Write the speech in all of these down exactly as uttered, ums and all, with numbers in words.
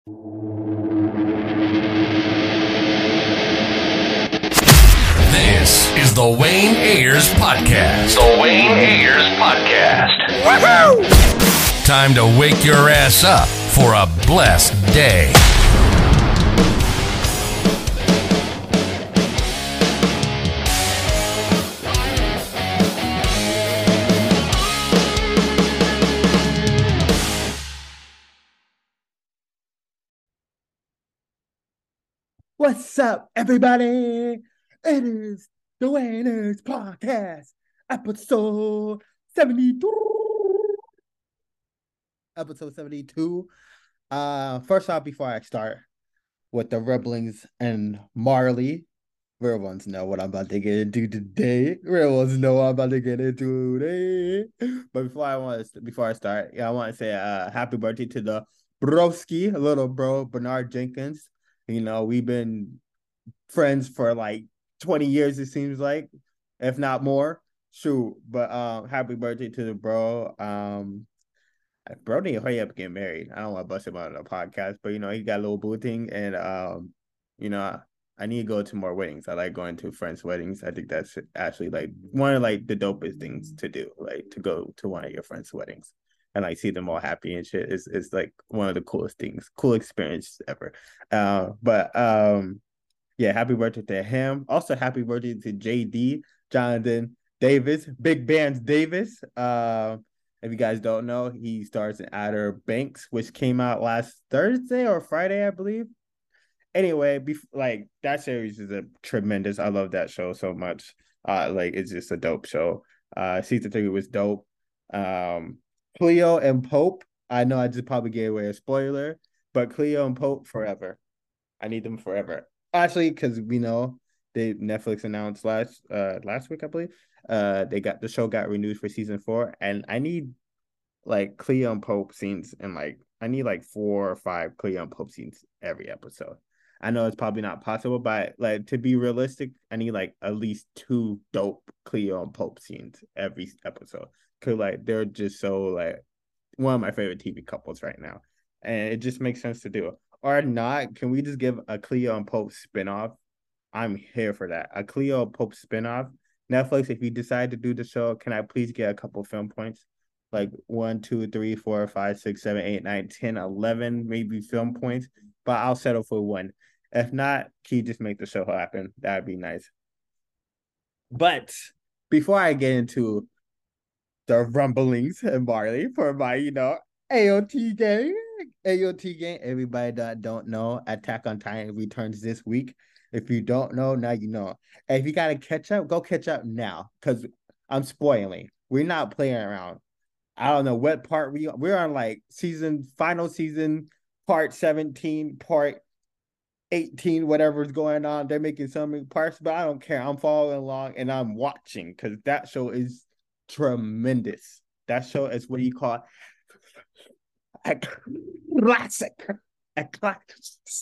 This is the Wayne Ayers Podcast. The Wayne Ayers Podcast. Woohoo! Time to wake your ass up for a blessed day. What's up, everybody? It is the Wayne Ayers Podcast, episode seventy-two. Episode seventy-two. Uh, first off, before I start with the Rebelings and Marley, real ones know what I'm about to get into today. Real ones know what I'm about to get into today. But before I want to, before I start, yeah, I want to say uh, happy birthday to the broski, little bro Bernard Jenkins. You know, we've been friends for like twenty years, it seems like, if not more. Shoot, but um, happy birthday to the bro. Um, bro need to hurry up and get married. I don't want to bust him out on a podcast, but you know, he got a little boo thing, and um, you know, I need to go to more weddings. I like going to friends' weddings. I think that's actually like one of like the dopest things to do, like to go to one of your friends' weddings and like see them all happy and shit. Is is like one of the coolest things, cool experiences ever. Uh, but um. Yeah, happy birthday to him. Also, happy birthday to J D, Jonathan Davis, Big Bands Davis. Uh, if you guys don't know, he stars in Outer Banks, which came out last Thursday or Friday, I believe. Anyway, bef- like that series is a tremendous. I love that show so much. Uh, like it's just a dope show. Uh, season three was dope. Um, Cleo and Pope. I know I just probably gave away a spoiler, but Cleo and Pope forever. I need them forever. Actually, because we know they Netflix announced last uh last week, I believe. Uh, they got the show got renewed for season four, and I need like Cleo and Pope scenes, and like I need like four or five Cleo and Pope scenes every episode. I know it's probably not possible, but like to be realistic, I need like at least two dope Cleo and Pope scenes every episode. Cause like they're just so like one of my favorite T V couples right now, and it just makes sense to do. Or not, can we just give a Cleo and Pope spinoff? I'm here for that. A Cleo and Pope spinoff. Netflix, if you decide to do the show, can I please get a couple film points? Like one, two, three, four, five, six, seven, eight, nine, ten, eleven, maybe film points. But I'll settle for one. If not, can you just make the show happen? That'd be nice. But before I get into the rumblings and barley for my, you know, A O T gang. A O T gang, everybody that don't know, Attack on Titan returns this week. If you don't know, now you know. And if you gotta catch up, go catch up now. Cause I'm spoiling. We're not playing around. I don't know what part we we're on like season final season, part seventeen, part eighteen, whatever's going on. They're making some parts, but I don't care. I'm following along and I'm watching because that show is tremendous. That show is what do you call it? A classic. A classic.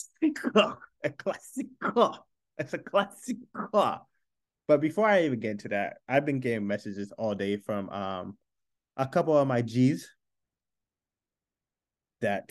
A classic. It's a classic. But before I even get into that, I've been getting messages all day from um a couple of my G's that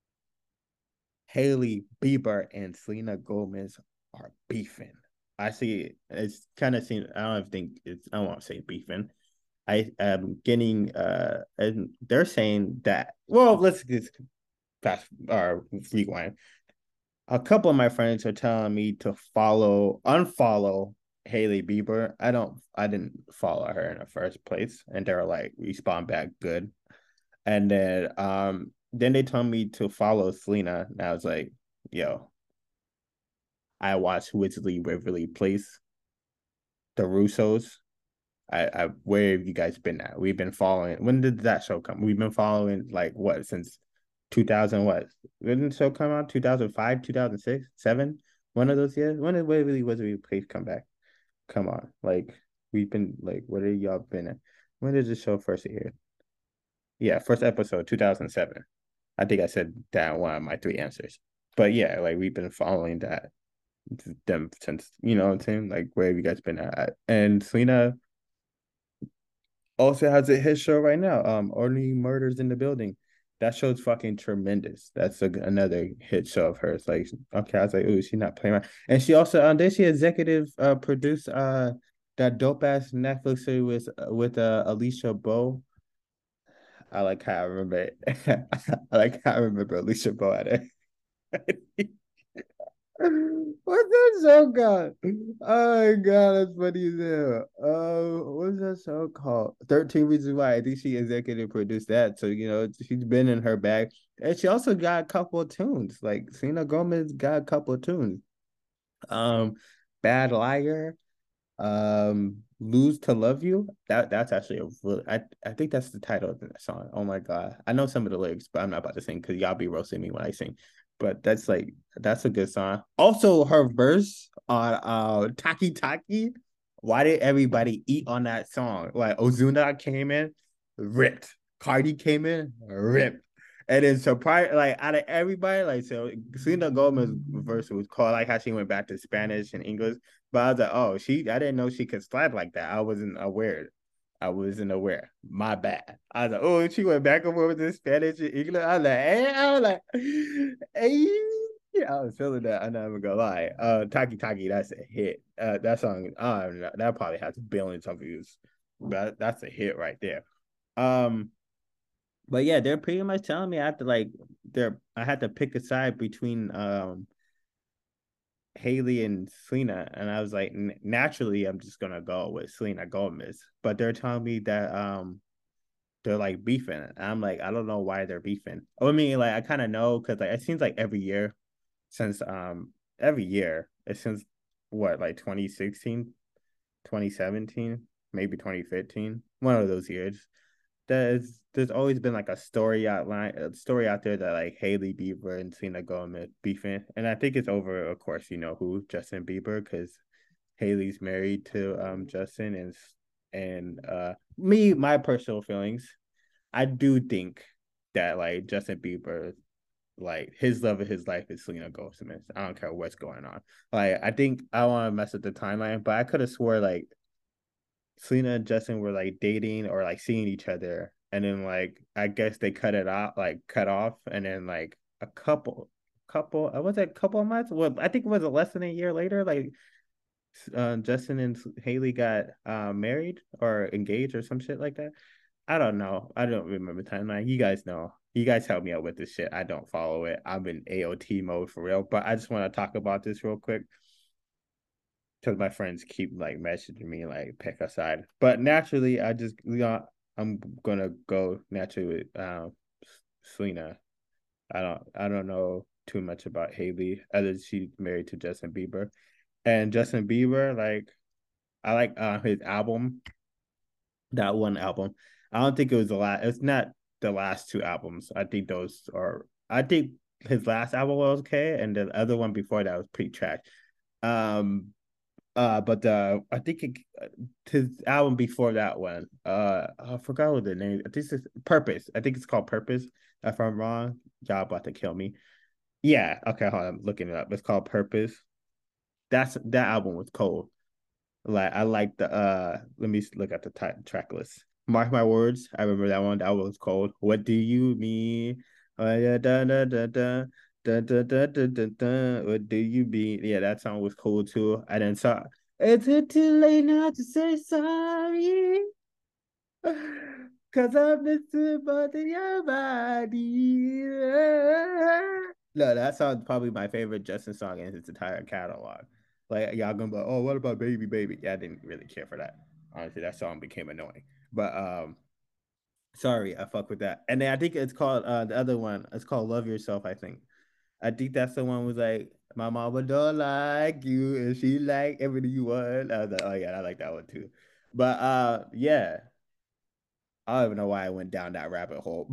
Hailey Bieber and Selena Gomez are beefing. I see it's kind of seen. I don't think it's. I don't want to say beefing. I am getting uh, and they're saying that. Well, let's just fast or rewind. A couple of my friends are telling me to follow, unfollow Hailey Bieber. I don't. I didn't follow her in the first place, and they're like respond back good. And then um then they told me to follow Selena, and I was like, yo, I watched Wizardly Waverly Place, the Russos. I, I where have you guys been at? We've been following. When did that show come? We've been following like what since two thousand what? When did the show come out? two thousand five, two thousand six, seven? One of those years? When did Waverly Wizardly Place come back? Come on. Like we've been like what have y'all been at? When did the show first air? Yeah, first episode, two thousand seven. I think I said that one of my three answers. But yeah, like we've been following that them since, you know what I'm saying? Like where have you guys been at? And Selena also has a hit show right now. Um, Only Murders in the Building. That show's fucking tremendous. That's a, another hit show of hers. Like, okay, I was like, ooh, she's not playing around. And she also, um, did she executive uh produce uh that dope ass Netflix series with with uh Alicia Bowe? I like how I remember it. I like how I remember Alicia Bowe at it. What's that show called? Oh my god, that's funny as hell. Uh, what's that show called? thirteen Reasons Why. I think she executive produced that. So, you know, she's been in her bag. And she also got a couple of tunes. Like Selena Gomez got a couple of tunes. Um, Bad Liar, um, Lose to Love You. That that's actually a really, I, I think that's the title of the song. Oh my god. I know some of the lyrics, but I'm not about to sing because y'all be roasting me when I sing. But that's like that's a good song. Also, her verse on uh Taki Taki. Why did everybody eat on that song? Like Ozuna came in, ripped. Cardi came in, ripped. And then surprise, like out of everybody, like so Selena Gomez verse was called like how she went back to Spanish and English. But I was like, oh, she I didn't know she could slide like that. I wasn't aware. I wasn't aware. My bad. I was like, oh, she went back and forth with the Spanish and English. I was like, hey, I was like, hey. Yeah, I was feeling that. I'm not even gonna lie. Uh, Taki Taki, that's a hit. Uh, that song, I don't know, that probably has billions of views. But that's a hit right there. Um, but yeah, they're pretty much telling me I have to like, they're I had to pick a side between um Hailey and Selena, and I was like, naturally, I'm just gonna go with Selena Gomez. But they're telling me that um they're like beefing. And I'm like, I don't know why they're beefing. I mean, like I kind of know because like it seems like every year since um every year it since what like twenty sixteen, twenty seventeen, maybe twenty fifteen, one of those years. There's there's always been like a story outline a story out there that like Hailey Bieber and Selena Gomez beefing, and I think it's over. Of course, you know who, Justin Bieber, because Hailey's married to um Justin, and and uh me, my personal feelings, I do think that like Justin Bieber, like his love of his life is Selena Gomez. I don't care what's going on. Like I think I want to mess with the timeline, but I could have swore like Selena and Justin were like dating or like seeing each other, and then like I guess they cut it off, like cut off, and then like a couple, couple, I was it a couple of months. Well, I think it was less than a year later. Like uh, Justin and Hailey got uh, married or engaged or some shit like that. I don't know. I don't remember the timeline. You guys know. You guys help me out with this shit. I don't follow it. I'm in A O T mode for real. But I just want to talk about this real quick because my friends keep like messaging me like pick a side. But naturally, I just you know I'm gonna go naturally with um, Selena. I don't I don't know too much about Hailey other than she's married to Justin Bieber. And Justin Bieber, like I like uh, his album, that one album. I don't think it was the last. It's not the last two albums. I think those are. I think his last album was okay, and the other one before that was pretty trash. Um, uh, but uh, I think it, his album before that one, uh, I forgot what the name. I think it's Purpose. I think it's called Purpose. If I'm wrong, y'all about to kill me. Yeah, okay, hold on, I'm looking it up. It's called Purpose. That's that album was cold. Like I like the uh. Let me look at the t- track list. Mark my words. I remember that one. That one was cold. What do you mean? Oh, yeah, da, da, da, da. Da, da, da, da, da, da. What do you mean? Yeah, that song was cool too. I didn't saw. Is it too late now to say sorry? Cause I missed it, but in your body. No, that song's probably my favorite Justin song in his entire catalog. Like y'all gonna be like, oh, what about Baby Baby? Yeah, I didn't really care for that. Honestly, that song became annoying. But um, sorry, I fuck with that. And then I think it's called uh the other one. It's called Love Yourself. I think. I think that's the one was like my mama don't like you and she like everything you want. I was like, oh yeah, I like that one too. But uh, yeah, I don't even know why I went down that rabbit hole.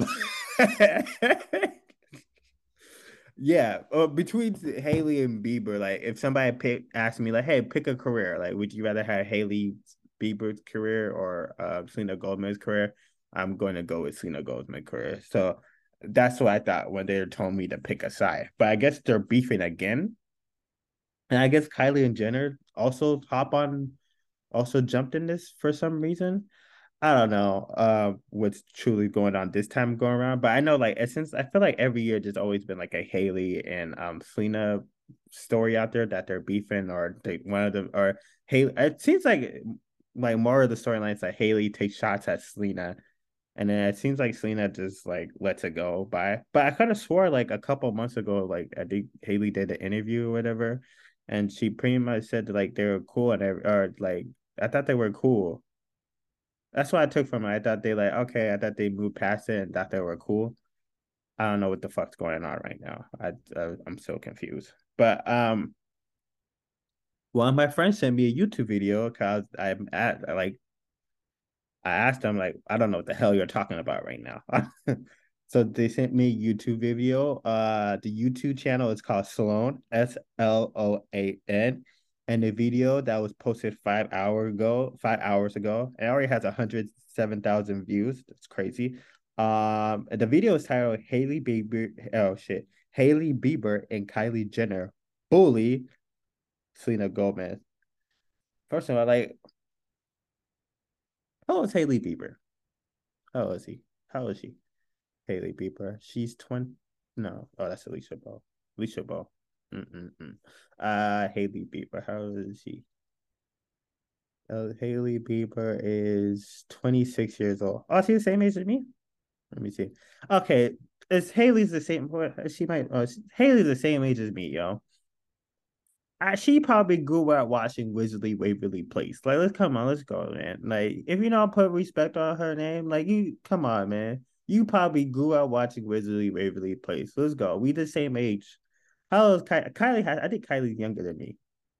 Yeah, uh, between Hailey and Bieber, like if somebody pick asked me like, "Hey, pick a career. Like, would you rather have Hailey Bieber's career or uh, Selena Gomez's career?" I'm going to go with Selena Gomez's career. So that's what I thought when they told me to pick a side. But I guess they're beefing again, and I guess Kylie and Jenner also hop on, also jumped in this for some reason. I don't know uh what's truly going on this time going around, but I know like since I feel like every year there's always been like a Haley and um Selena story out there that they're beefing or they one of them or Haley. It seems like like more of the storylines that Haley takes shots at Selena, and then it seems like Selena just like lets it go by. But I kind of swore like a couple months ago, like I think Haley did an interview or whatever, and she pretty much said that, like they were cool and or like I thought they were cool. That's what I took from it. I thought they like okay. I thought they moved past it and thought they were cool. I don't know what the fuck's going on right now. I, I I'm so confused. But um, one of my friends sent me a YouTube video because I'm at like I asked them like I don't know what the hell you're talking about right now. So they sent me a YouTube video. Uh, the YouTube channel is called Sloan S L O A N, and the video that was posted five hour ago, five hours ago, it already has one hundred seven thousand views. That's crazy. Um, the video is titled Hailey Bieber. Oh shit, Hailey Bieber and Kylie Jenner bully Selena Gomez. First of all, like, how old is Hailey Bieber? How old is he? How old is she? Hailey Bieber. She's twenty. No. Oh, that's Alicia Ball. Alicia Ball. Mm-mm-mm. Uh, Hailey Bieber. How old is she? Uh, Hailey Bieber is twenty-six years old. Oh, she's the same age as me? Let me see. Okay. Is Hailey's the same? She might. Oh, Hailey's the same age as me, yo. I, she probably grew up watching Wizardly Waverly Place. Like, let's come on, let's go, man. Like, if you don't put respect on her name, like you, come on, man. You probably grew up watching Wizardly Waverly Place. Let's go. We the same age. How old is Ky- Kylie? Has, I think Kylie's younger than me.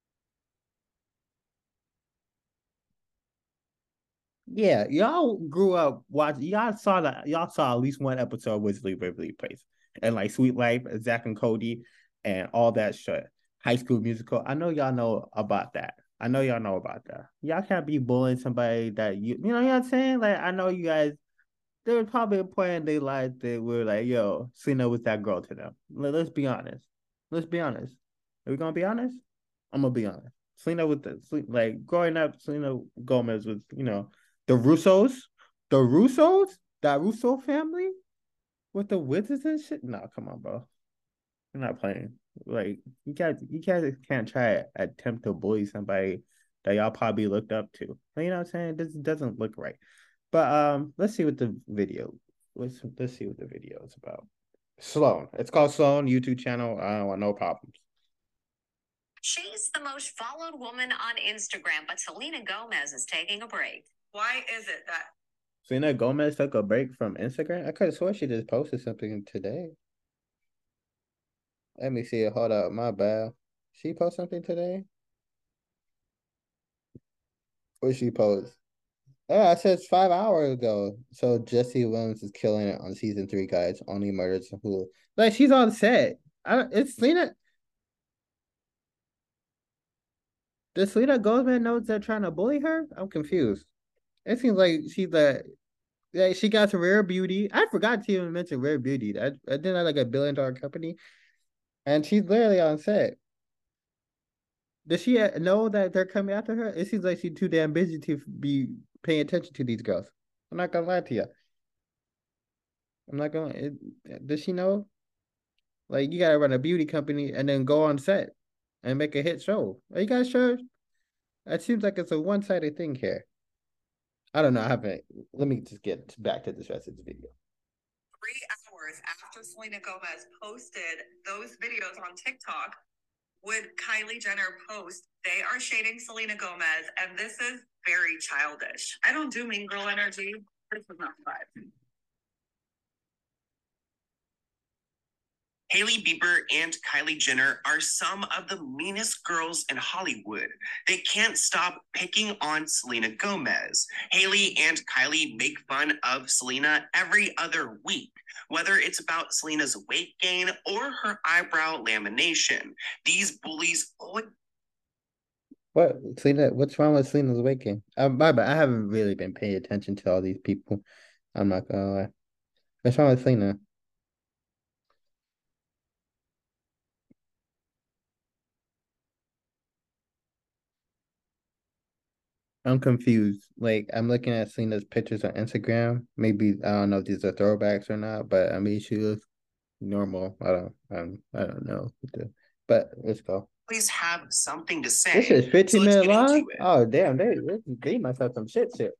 Yeah, y'all grew up watching. Y'all saw that. Y'all saw at least one episode of Wizardly Waverly Place, and like Sweet Life, Zach and Cody, and all that shit. High School Musical. I know y'all know about that. I know y'all know about that. Y'all can't be bullying somebody that you, you know what I'm saying? Like I know you guys. There was probably a point in their life that we were like, "Yo, Selena was that girl to them." Let, us be honest. Let's be honest. Are we gonna be honest? I'm gonna be honest. Selena with the like growing up, Selena Gomez was, you know, the Russos, the Russos, that Russo family with the wizards and shit. No, come on, bro. You're not playing. Like you guys, you guys can't try to attempt to bully somebody that y'all probably looked up to. You know what I'm saying? This doesn't look right. But um, let's see what the video. Let's let's see what the video is about. Sloan. It's called Sloan YouTube channel. I don't want no problems. She's the most followed woman on Instagram, but Selena Gomez is taking a break. Why is it that Selena Gomez took a break from Instagram? I could have sworn she just posted something today. Let me see it. Hold up. My bad. She post something today? What she post? Oh, I said five hours ago. So Jesse Williams is killing it on season three, guys. Only murders who like she's on set. I it's Selena. Does Selena Gomez knows they're trying to bully her? I'm confused. It seems like she's the yeah, she got to Rare Beauty. I forgot to even mention Rare Beauty. That I didn't have like a billion dollar company, and she's literally on set. Does she uh, know that they're coming after her? It seems like she's too damn busy to be paying attention to these girls. I'm not gonna lie to you. I'm not gonna. It, does she know? Like you gotta run a beauty company and then go on set and make a hit show. Are you guys sure? It seems like it's a one sided thing here. I don't know. I haven't. Let me just get back to this rest of the video. three hours after Selena Gomez posted those videos on TikTok, would Kylie Jenner post, they are shading Selena Gomez, and this is very childish. I don't do mean girl energy. This is not fun. Hailey Bieber and Kylie Jenner are some of the meanest girls in Hollywood. They can't stop picking on Selena Gomez. Hailey and Kylie make fun of Selena every other week, whether it's about Selena's weight gain or her eyebrow lamination. These bullies always What Selena? What's wrong with Selena's weight gain? Uh, my bad. I haven't really been paying attention to all these people. I'm not gonna lie. What's wrong with Selena? I'm confused. Like, I'm looking at Selena's pictures on Instagram. Maybe I don't know if these are throwbacks or not, but I mean, she looks normal. I don't, I don't, I don't know. But let's go. Please have something to say. This is fifteen so minute long. Oh damn, they they must have some shit shit.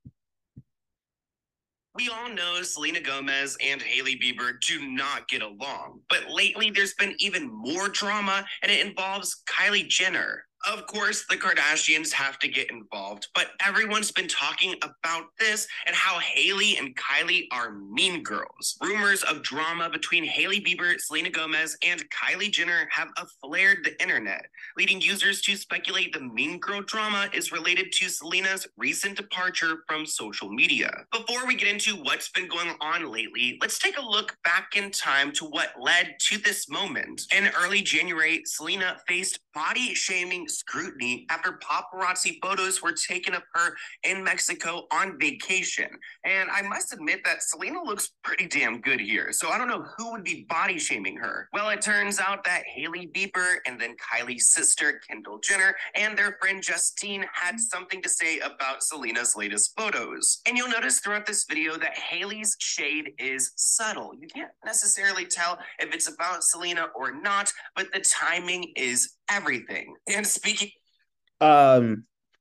We all know Selena Gomez and Hailey Bieber do not get along, but lately there's been even more drama, and it involves Kylie Jenner. Of course, the Kardashians have to get involved, but everyone's been talking about this and how Hailey and Kylie are mean girls. Rumors of drama between Hailey Bieber, Selena Gomez, and Kylie Jenner have flared the internet, leading users to speculate the mean girl drama is related to Selena's recent departure from social media. Before we get into what's been going on lately, let's take a look back in time to what led to this moment. In early January, Selena faced body shaming scrutiny after paparazzi photos were taken of her in Mexico on vacation. And I must admit that Selena looks pretty damn good here, so I don't know who would be body shaming her. Well, it turns out that Hailey Bieber and then Kylie's sister Kendall Jenner and their friend Justine had something to say about Selena's latest photos. And you'll notice throughout this video that Hailey's shade is subtle. You can't necessarily tell if it's about Selena or not, but the timing is everything. And speaking um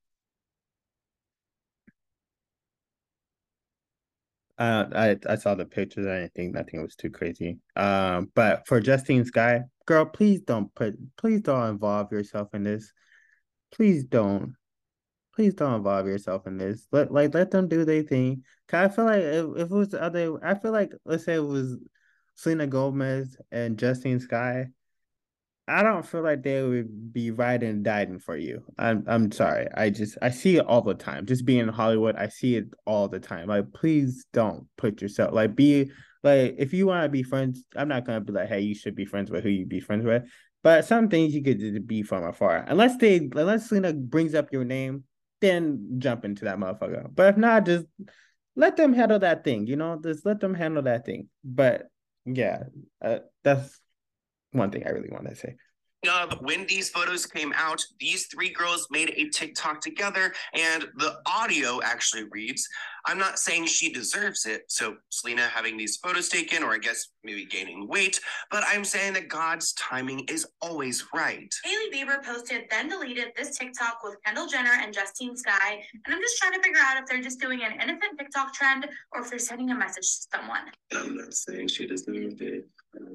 uh, I I saw the pictures. I didn't think nothing was too crazy. Um, but for Justine Skye, girl, please don't put please don't involve yourself in this. Please don't. Please don't involve yourself in this. Let like let them do their thing. Cause I feel like if, if it was the other, I feel like let's say it was Selena Gomez and Justine Skye, I don't feel like they would be riding and dying for you. I'm I'm sorry. I just I see it all the time. Just being in Hollywood, I see it all the time. Like, please don't put yourself like be like if you want to be friends. I'm not gonna be like, hey, you should be friends with who you be friends with. But some things you could be from afar. Unless they unless Selena brings up your name, then jump into that motherfucker. But if not, just let them handle that thing. You know, just let them handle that thing. But yeah, uh, that's one thing I really want to say. Of when these photos came out, these three girls made a TikTok together, and the audio actually reads, I'm not saying she deserves it, so Selena having these photos taken, or I guess maybe gaining weight, but I'm saying that God's timing is always right. Hailey Bieber posted, then deleted this TikTok with Kendall Jenner and Justine Skye, and I'm just trying to figure out if they're just doing an innocent TikTok trend or if they're sending a message to someone. I'm not saying she deserved it.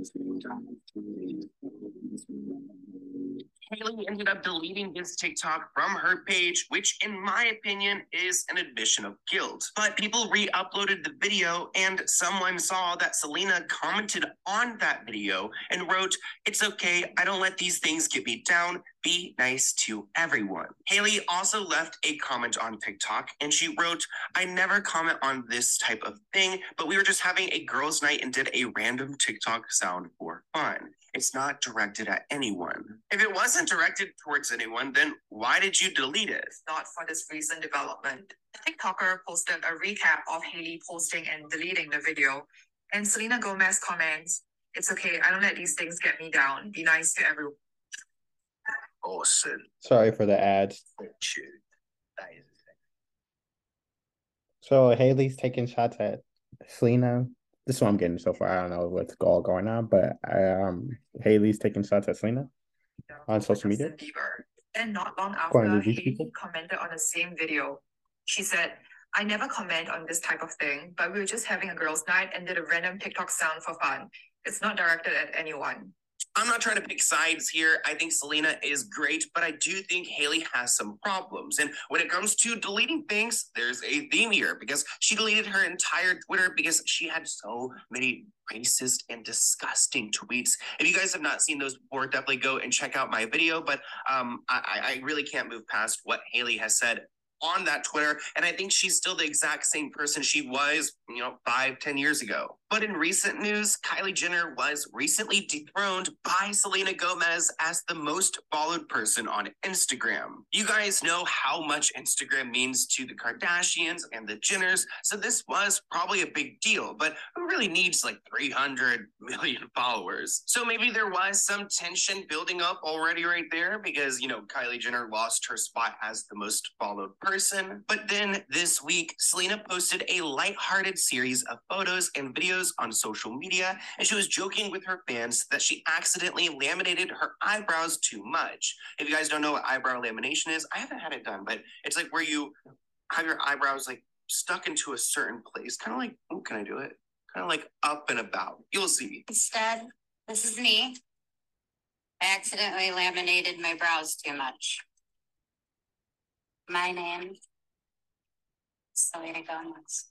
Hailey ended up deleting this TikTok from her page, which in my opinion is an admission of guilt. But people re-uploaded the video, and someone saw that Selena commented on that video and wrote, it's okay, I don't let these things get me down. Be nice to everyone. Hailey also left a comment on TikTok, and she wrote, I never comment on this type of thing, but we were just having a girls' night and did a random TikTok sound for fun. It's not directed at anyone. If it wasn't directed towards anyone, then why did you delete it? Not for this recent development. The TikToker posted a recap of Hailey posting and deleting the video, and Selena Gomez comments, it's okay, I don't let these things get me down. Be nice to everyone. Awesome. Sorry for the ads. So Hailey's taking shots at Selena. This is what I'm getting so far. I don't know what's all going on, but um, Hailey's taking shots at Selena on social media. Bieber. And not long after, Hailey people? commented on the same video. She said, I never comment on this type of thing, but we were just having a girls' night and did a random TikTok sound for fun. It's not directed at anyone. I'm not trying to pick sides here. I think Selena is great, but I do think Hailey has some problems. And when it comes to deleting things, there's a theme here because she deleted her entire Twitter because she had so many racist and disgusting tweets. If you guys have not seen those before, definitely go and check out my video. But um, I, I really can't move past what Hailey has said on that Twitter, and I think she's still the exact same person she was, you know, five, ten years ago. But in recent news, Kylie Jenner was recently dethroned by Selena Gomez as the most followed person on Instagram. You guys know how much Instagram means to the Kardashians and the Jenners, so this was probably a big deal, but who really needs like three hundred million followers? So maybe there was some tension building up already right there because, you know, Kylie Jenner lost her spot as the most followed person. person. But then this week, Selena posted a lighthearted series of photos and videos on social media, and she was joking with her fans that she accidentally laminated her eyebrows too much. If you guys don't know what eyebrow lamination is, I haven't had it done, but it's like where you have your eyebrows like stuck into a certain place, kind of like, oh, can I do it? Kind of like up and about. You'll see. Instead, this is me. I accidentally laminated my brows too much. My name, Selena Gomez.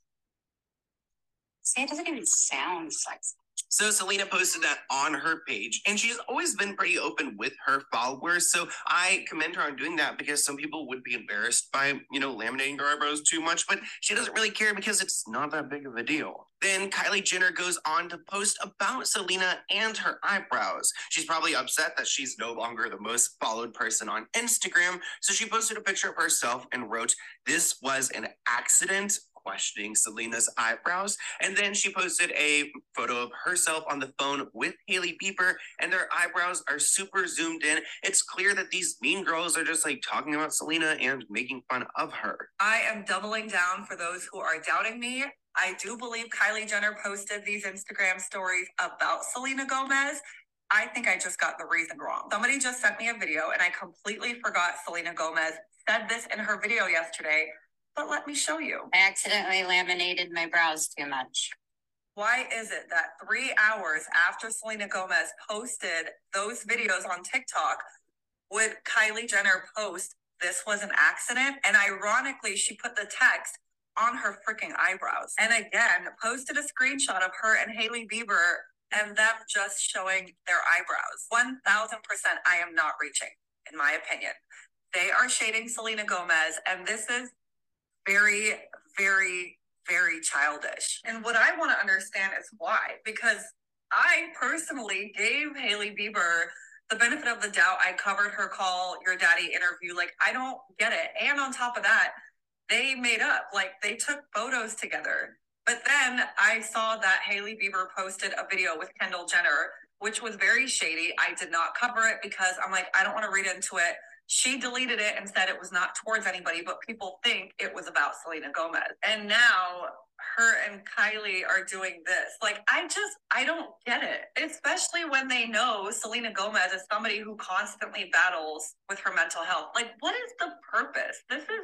See, it doesn't even sound sexy. So Selena posted that on her page, and she's always been pretty open with her followers. So I commend her on doing that, because some people would be embarrassed by, you know, laminating their eyebrows too much, but she doesn't really care because it's not that big of a deal. Then Kylie Jenner goes on to post about Selena and her eyebrows. She's probably upset that she's no longer the most followed person on Instagram. So she posted a picture of herself and wrote, "This was an accident," questioning Selena's eyebrows. And then she posted a photo of herself on the phone with Hailey Bieber, and their eyebrows are super zoomed in. It's clear that these mean girls are just like talking about Selena and making fun of her. I am doubling down for those who are doubting me. I do believe Kylie Jenner posted these Instagram stories about Selena Gomez. I think I just got the reason wrong. Somebody just sent me a video, and I completely forgot Selena Gomez said this in her video yesterday. But let me show you. I accidentally laminated my brows too much. Why is it that three hours after Selena Gomez posted those videos on TikTok, would Kylie Jenner post, "This was an accident"? And ironically, she put the text on her freaking eyebrows. And again, posted a screenshot of her and Hailey Bieber and them just showing their eyebrows. one thousand percent I am not reaching, in my opinion. They are shading Selena Gomez, and this is very, very, very childish. And what I want to understand is why. Because I personally gave Hailey Bieber the benefit of the doubt. I covered her Call Your Daddy interview. Like, I don't get it. And on top of that, they made up. Like, they took photos together. But then I saw that Hailey Bieber posted a video with Kendall Jenner, which was very shady. I did not cover it because I'm like, I don't want to read into it. She deleted it and said it was not towards anybody, but people think it was about Selena Gomez. And now her and Kylie are doing this. Like, I just, I don't get it. Especially when they know Selena Gomez is somebody who constantly battles with her mental health. Like, what is the purpose? This is,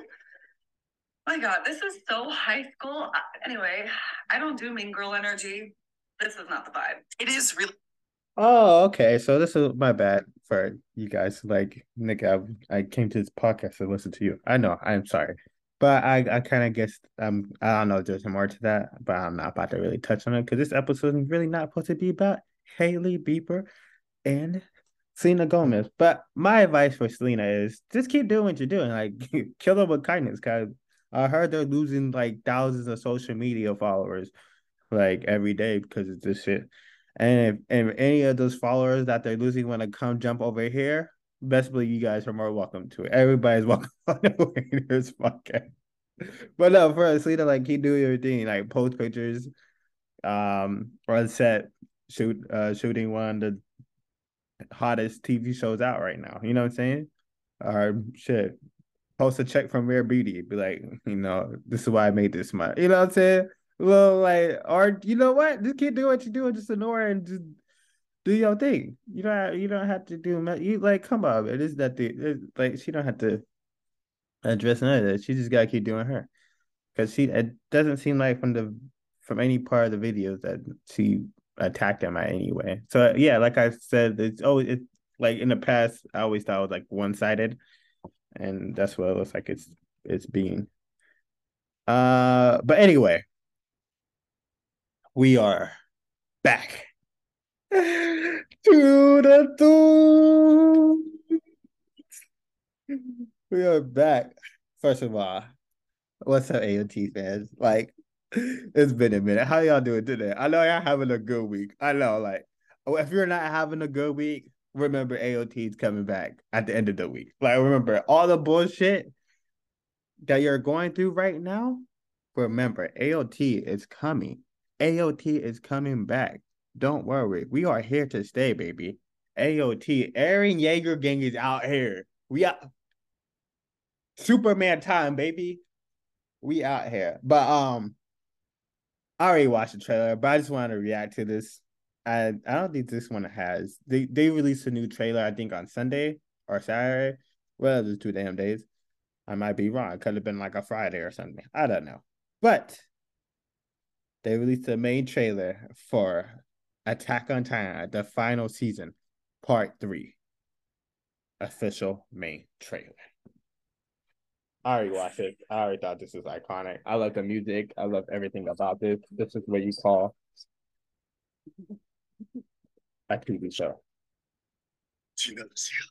my God, this is so high school. Anyway, I don't do mean girl energy. This is not the vibe. It is really... Oh, okay. So this is my bad for you guys. Like, Nick, I, I came to this podcast to listen to you. I know, I'm sorry. But I, I kind of guess, um, I don't know if there's more to that, but I'm not about to really touch on it because this episode is really not supposed to be about Hailey Bieber and Selena Gomez. But my advice for Selena is just keep doing what you're doing. Like, kill them with kindness, because I heard they're losing like thousands of social media followers like every day because of this shit. And if, if any of those followers that they're losing want to come jump over here, best believe you guys are more welcome to it. Everybody's welcome on the Waiters podcast. But no, for Selena, like, keep doing your thing, like post pictures, um, on set, shoot, uh, shooting one of the hottest T V shows out right now. You know what I'm saying? Or shit, post a check from Rare Beauty, be like, you know, this is why I made this much. You know what I'm saying? Well, like, or you know what? Just keep doing what you're doing. Just ignore it and just do your thing. You don't. You don't have to do. You like, come on, it is that the like she don't have to address none of that. She just gotta keep doing her, because she it doesn't seem like from the from any part of the videos that she attacked him at any way. So yeah, like I said, it's always it's like in the past. I always thought it was like one sided, and that's what it looks like it's it's being. Uh, but anyway. We are back to the two. We are back. First of all, what's up, A O T fans? Like, it's been a minute. How y'all doing today? I know y'all having a good week. I know, like, if you're not having a good week, remember A O T is coming back at the end of the week. Like, remember all the bullshit that you're going through right now. Remember, A O T is coming. A O T is coming back. Don't worry. We are here to stay, baby. A O T, Eren Yeager gang is out here. We are Superman time, baby. We out here. But um, I already watched the trailer, but I just wanted to react to this. I I don't think this one has. They they released a new trailer, I think, on Sunday or Saturday. Well, there's two damn days. I might be wrong. It could have been like a Friday or something. I don't know. But they released the main trailer for Attack on Titan, the final season, part three. Official main trailer. I already watched it. I already thought this was iconic. I love the music. I love everything about this. This is what you call a T V show. 違うんですよ。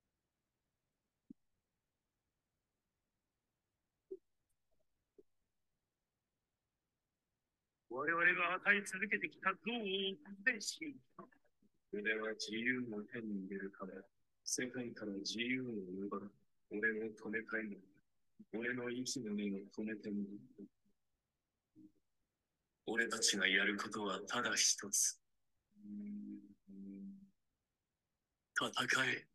我々が与え続けてきた憎悪を全身。俺は自由の手に入れるから、世界から自由を奪う。俺を止めたいの。俺の息の根を止めてみる。俺たちがやることはただ一つ。戦え。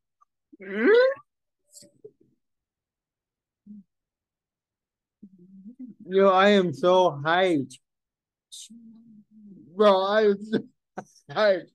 Yo, I am so hyped. Bro, I am so hyped.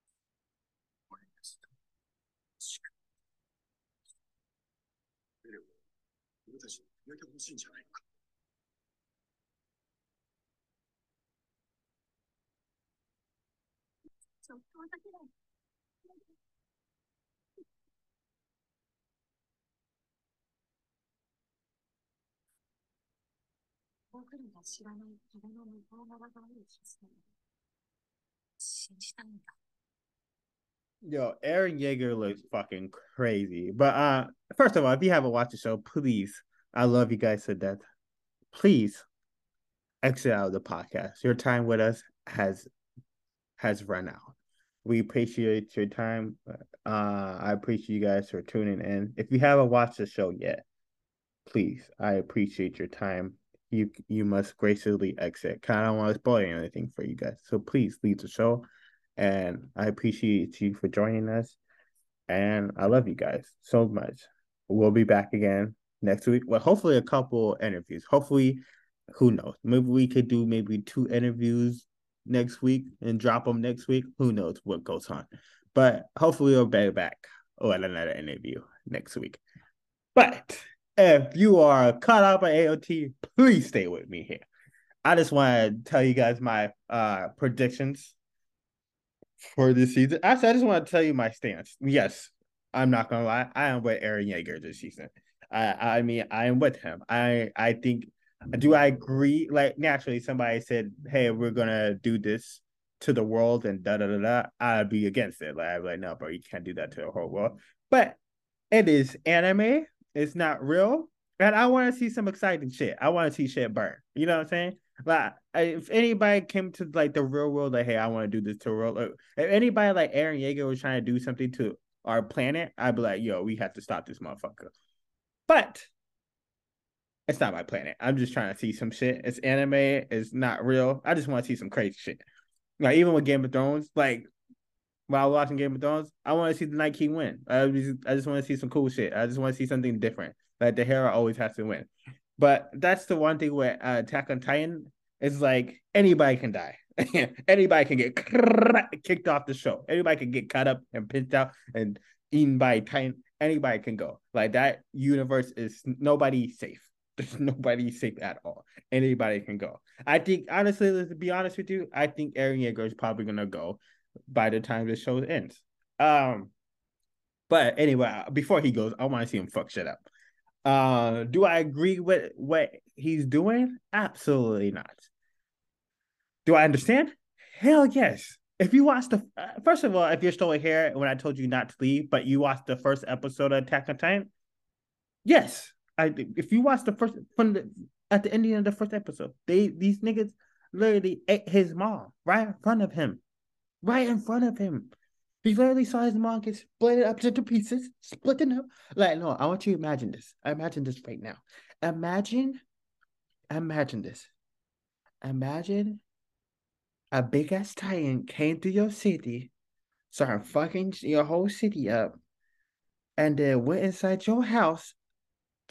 Yo, Aaron Yeager looks fucking crazy. But uh, first of all, if you haven't watched the show, please, I love you guys to death. Please exit out of the podcast. Your time with us has has run out. We appreciate your time. Uh, I appreciate you guys for tuning in. If you haven't watched the show yet, please, I appreciate your time. You you must gracefully exit. Kind of don't want to spoil anything for you guys, so please leave the show. And I appreciate you for joining us. And I love you guys so much. We'll be back again next week. Well, hopefully a couple interviews. Hopefully, who knows? Maybe we could do maybe two interviews next week and drop them next week. Who knows what goes on? But hopefully we'll be back with another interview next week. But if you are caught up by A O T, please stay with me here. I just want to tell you guys my uh, predictions for this season. Actually, I just want to tell you my stance. Yes, I'm not gonna lie. I am with Aaron Yeager this season. I I mean, I am with him. I I think. Do I agree? Like, naturally, somebody said, "Hey, we're gonna do this to the world," and da da da da. I'd be against it. Like, I'd be like, "No, bro, you can't do that to the whole world." But it is anime. It's not real, and I want to see some exciting shit. I want to see shit burn. You know what I'm saying? Like, if anybody came to like the real world, like, hey, I want to do this to the world. Like, if anybody like Aaron Yeager was trying to do something to our planet, I'd be like, yo, we have to stop this motherfucker. But it's not my planet. I'm just trying to see some shit. It's anime. It's not real. I just want to see some crazy shit. Like, even with Game of Thrones, like, while watching Game of Thrones, I want to see the Night King win. I just, I just want to see some cool shit. I just want to see something different. Like, the hero always has to win. But that's the one thing with uh, Attack on Titan. It's like anybody can die. Anybody can get kicked off the show. Anybody can get cut up and pinched out and eaten by a Titan. Anybody can go. Like, that universe is nobody safe. There's nobody safe at all. Anybody can go. I think, honestly, let's be honest with you, I think Aaron Yeager is probably going to go by the time the show ends. Um, But anyway, before he goes, I want to see him fuck shit up. Uh, do I agree with what he's doing? Absolutely not. Do I understand? Hell yes. If you watch the uh, first of all, if you're still here when I told you not to leave, but you watched the first episode of Attack on Titan, yes, I. If you watch the first from the at the ending of the first episode, they these niggas literally ate his mom right in front of him, right in front of him. He literally saw his mom get split up into pieces, splitting up. Like, no, I want you to imagine this. Imagine this right now. Imagine, imagine this. Imagine a big ass titan came to your city, started fucking your whole city up, and then went inside your house,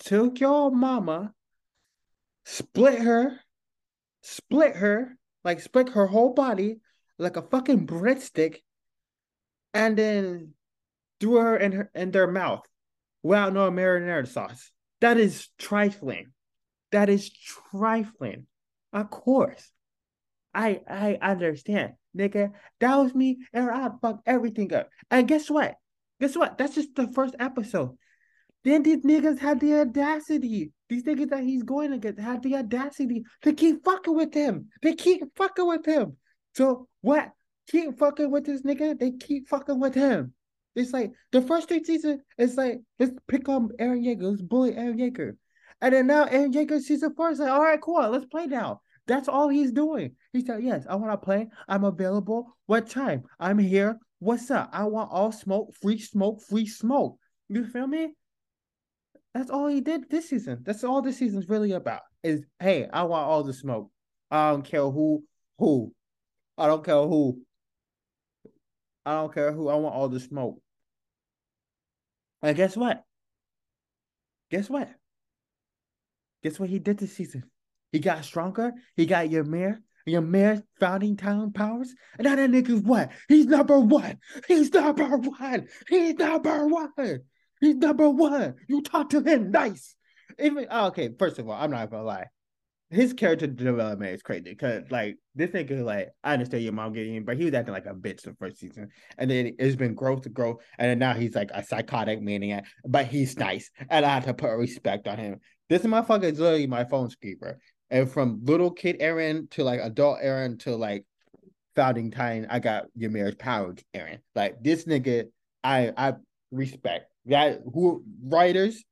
took your mama, split her, split her, like split her whole body like a fucking breadstick, and then threw her in her in their mouth without no marinara sauce. That is trifling. That is trifling. Of course. I I understand, nigga. That was me, and I'd fuck everything up. And guess what? Guess what? That's just the first episode. Then these niggas had the audacity. These niggas that he's going against had the audacity to keep fucking with him. They keep fucking with him. So what? Keep fucking with this nigga. They keep fucking with him. It's like the first three seasons. It's like let's pick on Eren Yeager. Let's bully Eren Yeager. And then now Eren Yeager season four is like, all right, cool. Let's play now. That's all he's doing. He said, yes, I want to play. I'm available. What time? I'm here. What's up? I want all smoke, free smoke, free smoke. You feel me? That's all he did this season. That's all this season's really about. Is, hey, I want all the smoke. I don't care who, who. I don't care who. I don't care who. I want all the smoke. And guess what? Guess what? Guess what he did this season? He got stronger. He got Ymir. Ymir founding town powers. And now that nigga's what? He's number one. He's number one. He's number one. He's number one. You talk to him nice. Even oh, okay, first of all, I'm not gonna lie. His character development is crazy because like this nigga, like I understand your mom getting in, but he was acting like a bitch the first season. And then it's been growth to growth. And then now he's like a psychotic maniac, but he's nice. And I have to put respect on him. This motherfucker is literally my phone screamer. And from little kid Eren to like adult Eren to like founding time, I got Ymir's power Eren. Like this nigga, I I respect. That who writers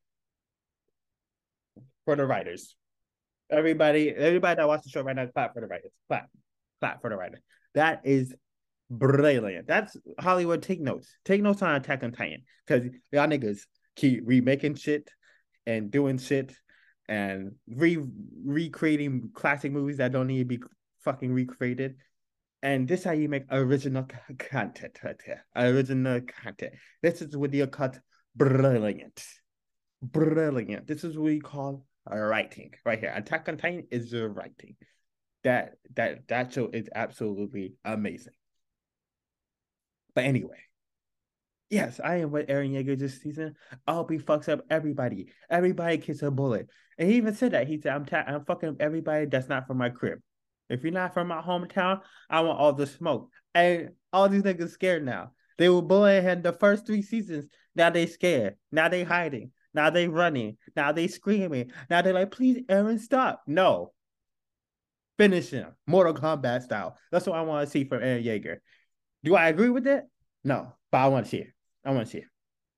for the writers. Everybody, everybody that watches the show right now, clap for the writers. Clap. Clap for the writers. That is brilliant. That's Hollywood. Take notes. Take notes on Attack on Titan. Because y'all niggas keep remaking shit and doing shit and re recreating classic movies that don't need to be fucking recreated. And this is how you make original content right here. Original content. This is what you call brilliant. Brilliant. This is what we call writing right here. Attack on Titan is the writing. That that that show is absolutely amazing. But anyway, yes, I am with Eren Yeager this season. I hope he fucks up everybody. Everybody gets a bullet. And he even said that. He said, I'm ta- I'm fucking everybody that's not from my crib. If you're not from my hometown, I want all the smoke. And all these niggas scared now. They were bullying him the first three seasons. Now they scared. Now they hiding. Now they running. Now they screaming. Now they're like, please, Eren, stop. No. Finish him. Mortal Kombat style. That's what I want to see from Eren Yeager. Do I agree with it? No. But I want to see it. I want to see it.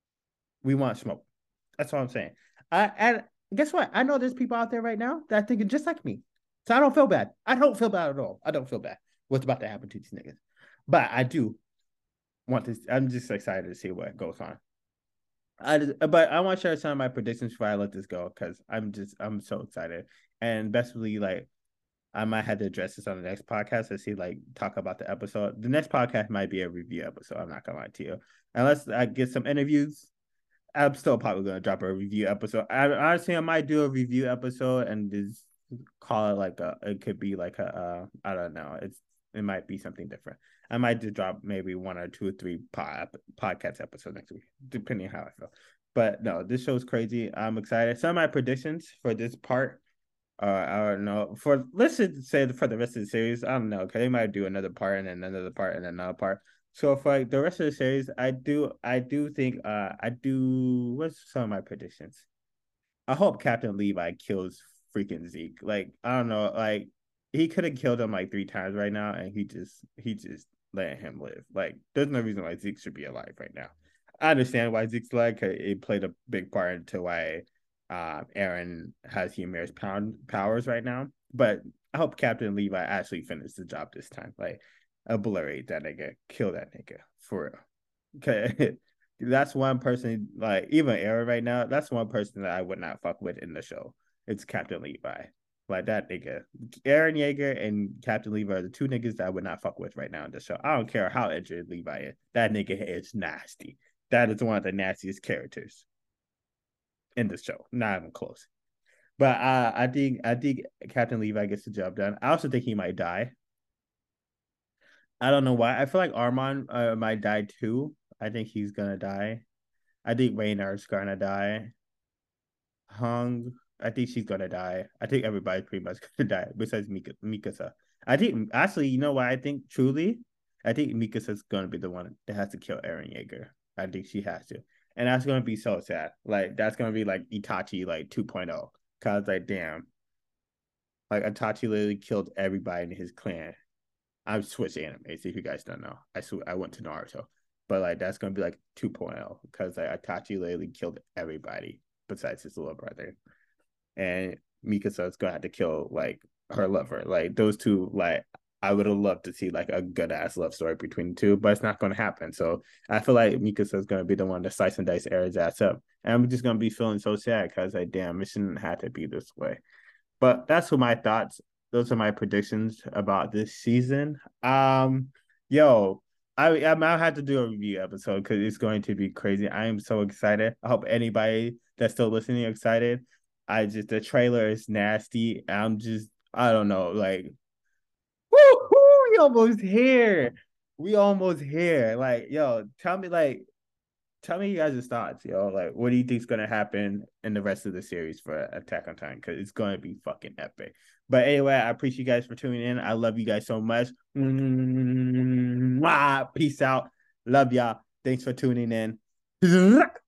We want smoke. That's what I'm saying. I, and guess what? I know there's people out there right now that are thinking just like me. So I don't feel bad. I don't feel bad at all. I don't feel bad. What's about to happen to these niggas? But I do want this. I'm just excited to see what goes on. I just, but I want to share some of my predictions before I let this go because I'm just I'm so excited. And bestly, like I might have to address this on the next podcast to see like talk about the episode. The next podcast might be a review episode. I'm not gonna lie to you. Unless I get some interviews, I'm still probably gonna drop a review episode. I honestly I might do a review episode and just call it like a it could be like a uh, I don't know. It's it might be something different. I might just drop maybe one or two or three pod, podcast episodes next week, depending on how I feel. But no, this show's crazy. I'm excited. Some of my predictions for this part, uh, I don't know. For let's just say for the rest of the series, I don't know. Cause they might do another part and then another part and then another part. So for like, the rest of the series, I do, I do think, uh, I do. What's some of my predictions? I hope Captain Levi kills freaking Zeke. Like I don't know, like he could have killed him like three times right now, and he just, he just. Let him live. Like, there's no reason why Zeke should be alive right now. I understand why Zeke's alive because it played a big part into why uh, Eren has Ymir's pound powers right now. But I hope Captain Levi actually finished the job this time. Like, obliterate that nigga, kill that nigga for real. Okay, that's one person. Like, even Eren right now, that's one person that I would not fuck with in the show. It's Captain Levi. Like that nigga, Eren Yeager and Captain Levi are the two niggas that I would not fuck with right now in the show. I don't care how injured Levi is. That nigga is nasty. That is one of the nastiest characters. in the show. Not even close. But uh, I think I think Captain Levi gets the job done. I also think he might die. I don't know why. I feel like Armand uh, might die too. I think he's gonna die. I think Raynard's gonna die. Hung, I think she's gonna die. I think everybody's pretty much gonna die besides Mika, Mikasa. I think actually, you know what? I think truly, I think Mikasa's gonna be the one that has to kill Eren Yeager. I think she has to, and that's gonna be so sad. Like that's gonna be like Itachi like two point oh. Cause like damn, like Itachi literally killed everybody in his clan. I've switched anime, so if you guys don't know, I sw- I went to Naruto, but like that's gonna be like two point oh because like Itachi literally killed everybody besides his little brother, and Mikasa's gonna have to kill like her lover. Like those two, like I would have loved to see like a good ass love story between the two, but it's not gonna happen. So I feel like Mikasa's gonna be the one to slice and dice Eren's ass up, and I'm just gonna be feeling so sad because like damn, it shouldn't have to be this way. But that's what my thoughts. Those are my predictions about this season. Um, yo, I I might have to do a review episode because it's going to be crazy. I am so excited. I hope anybody that's still listening excited. I just the trailer is nasty. I'm just I don't know like, woo we almost here. We almost here. Like yo, tell me like tell me you guys' thoughts, yo. Like, what do you think's gonna happen in the rest of the series for Attack on Titan? Because it's gonna be fucking epic. But anyway, I appreciate you guys for tuning in. I love you guys so much. Mwah! Peace out. Love y'all. Thanks for tuning in.